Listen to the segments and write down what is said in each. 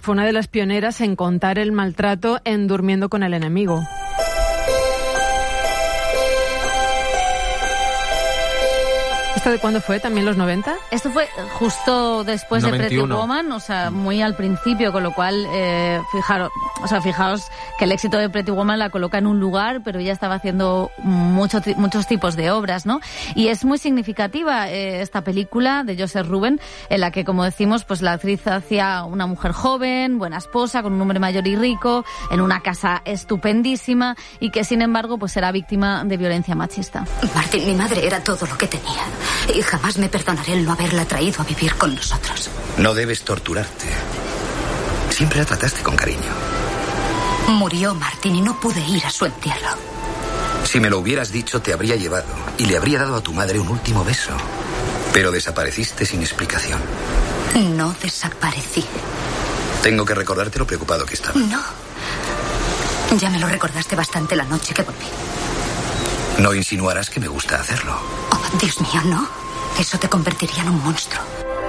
fue una de las pioneras en contar el maltrato en Durmiendo con el enemigo. ¿Esto de cuándo fue? ¿También los 90? Esto fue justo después 91. De Pretty Woman, o sea, muy al principio, con lo cual, fijaos que el éxito de Pretty Woman la coloca en un lugar, pero ella estaba haciendo muchos tipos de obras, ¿no? Y es muy significativa esta película de Joseph Ruben, en la que, como decimos, pues la actriz hacía una mujer joven, buena esposa, con un hombre mayor y rico, en una casa estupendísima, y que, sin embargo, pues era víctima de violencia machista. Martin, mi madre era todo lo que tenía. Y jamás me perdonaré el no haberla traído a vivir con nosotros. No debes torturarte. Siempre la trataste con cariño. Murió Martin y no pude ir a su entierro. Si me lo hubieras dicho, te habría llevado y le habría dado a tu madre un último beso. Pero desapareciste sin explicación. No desaparecí. Tengo que recordarte lo preocupado que estaba. No. Ya me lo recordaste bastante la noche que volví. No insinuarás que me gusta hacerlo. Oh, Dios mío, no. Eso te convertiría en un monstruo.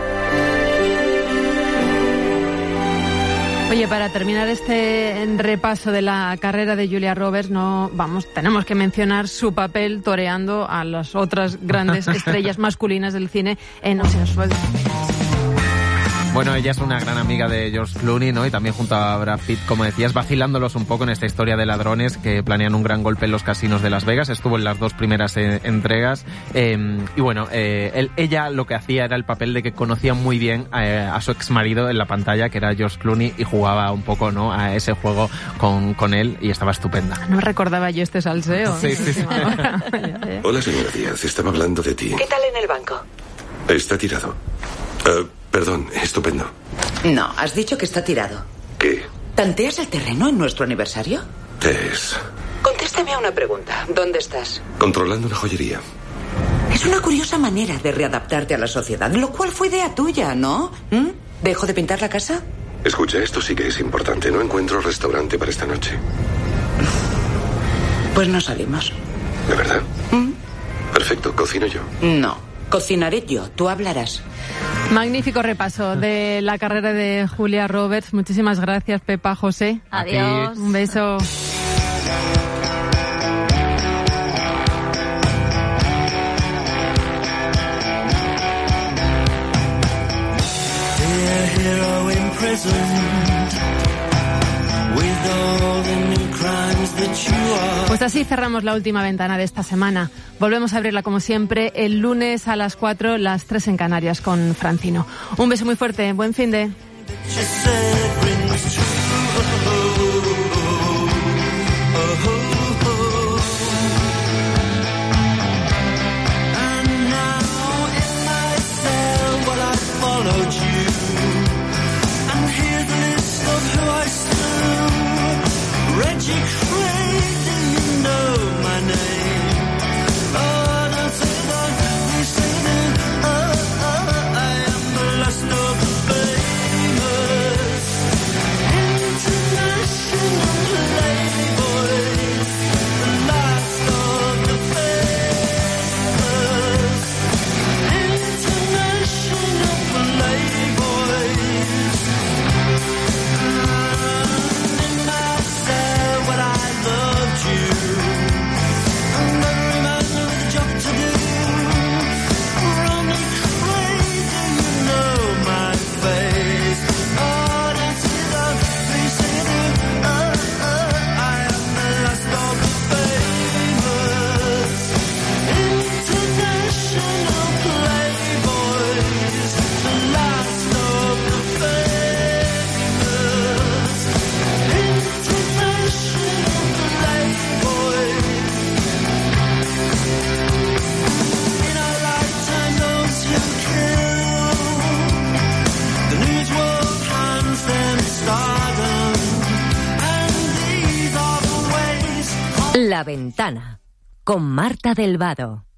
Oye, para terminar este repaso de la carrera de Julia Roberts, tenemos que mencionar su papel toreando a las otras grandes estrellas masculinas del cine en Ocean's 12. Bueno, ella es una gran amiga de George Clooney, ¿no? Y también junto a Brad Pitt, como decías, vacilándolos un poco en esta historia de ladrones que planean un gran golpe en los casinos de Las Vegas. Estuvo en las 2 primeras entregas. Y bueno, ella lo que hacía era el papel de que conocía muy bien a su exmarido en la pantalla, que era George Clooney, y jugaba un poco, ¿no?, a ese juego con él, y estaba estupenda. No recordaba yo este salseo. Sí. Hola, señora Díaz. Estaba hablando de ti. ¿Qué tal en el banco? Está tirado. Perdón, estupendo. No, has dicho que está tirado. ¿Qué? ¿Tanteas el terreno en nuestro aniversario? Contéstame a una pregunta. ¿Dónde estás? Controlando una joyería. Es una curiosa manera de readaptarte a la sociedad, lo cual fue idea tuya, ¿no? ¿Dejo de pintar la casa? Escucha, esto sí que es importante. No encuentro restaurante para esta noche. Pues no salimos. ¿De verdad? Perfecto, cocino yo. No, cocinaré yo, tú hablarás. Magnífico repaso de la carrera de Julia Roberts. Muchísimas gracias, Pepa, José. Adiós. Un beso. Pues así cerramos la última ventana de esta semana. Volvemos a abrirla como siempre el lunes a las 4, las 3 en Canarias, con Francino. Un beso muy fuerte, buen fin de... La Ventana, con Marta del Vado.